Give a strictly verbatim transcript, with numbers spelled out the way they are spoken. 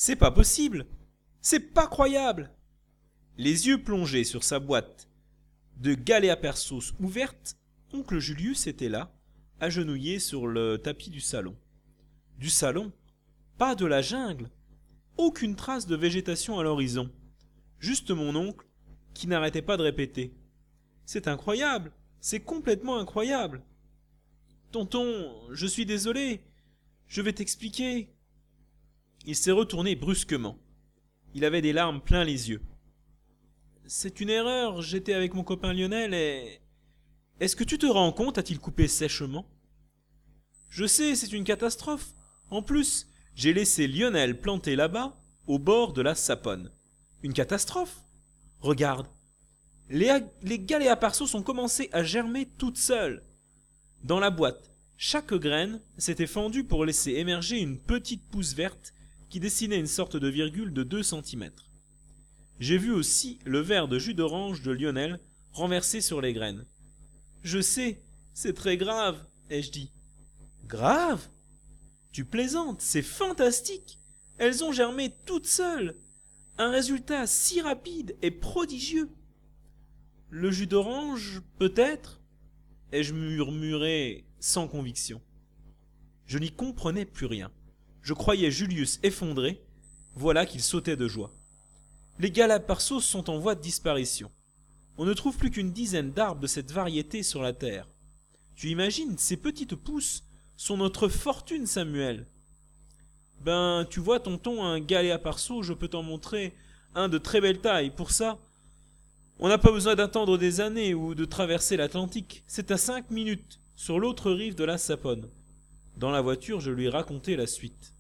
C'est pas possible. C'est pas croyable. Les yeux plongés sur sa boîte de Galéapersos ouverte, oncle Julius était là, agenouillé sur le tapis du salon. Du salon, pas de la jungle, aucune trace de végétation à l'horizon. Juste mon oncle qui n'arrêtait pas de répéter. C'est incroyable, c'est complètement incroyable. Tonton, je suis désolé, je vais t'expliquer. Il s'est retourné brusquement. Il avait des larmes plein les yeux. C'est une erreur, j'étais avec mon copain Lionel et... Est-ce que tu te rends compte, a-t-il coupé sèchement. Je sais, c'est une catastrophe. En plus, j'ai laissé Lionel planté là-bas, au bord de la Saponne. Une catastrophe. Regarde. Les, les Galéaparsos ont commencé à germer toutes seules. Dans la boîte, chaque graine s'était fendue pour laisser émerger une petite pousse verte qui dessinait une sorte de virgule de deux centimètres. J'ai vu aussi le verre de jus d'orange de Lionel renversé sur les graines. Je sais, c'est très grave, ai-je dit. Grave? Tu plaisantes, c'est fantastique. Elles ont germé toutes seules. Un résultat si rapide et prodigieux. Le jus d'orange, peut-être? Ai-je murmuré sans conviction. Je n'y comprenais plus rien. Je croyais Julius effondré. Voilà qu'il sautait de joie. Les Galéaparsos sont en voie de disparition. On ne trouve plus qu'une dizaine d'arbres de cette variété sur la terre. Tu imagines, ces petites pousses sont notre fortune, Samuel. Ben, tu vois, tonton, un Galéaparso, je peux t'en montrer un de très belle taille. Pour ça, on n'a pas besoin d'attendre des années ou de traverser l'Atlantique. C'est à cinq minutes, sur l'autre rive de la Saponne. Dans la voiture, je lui racontai la suite.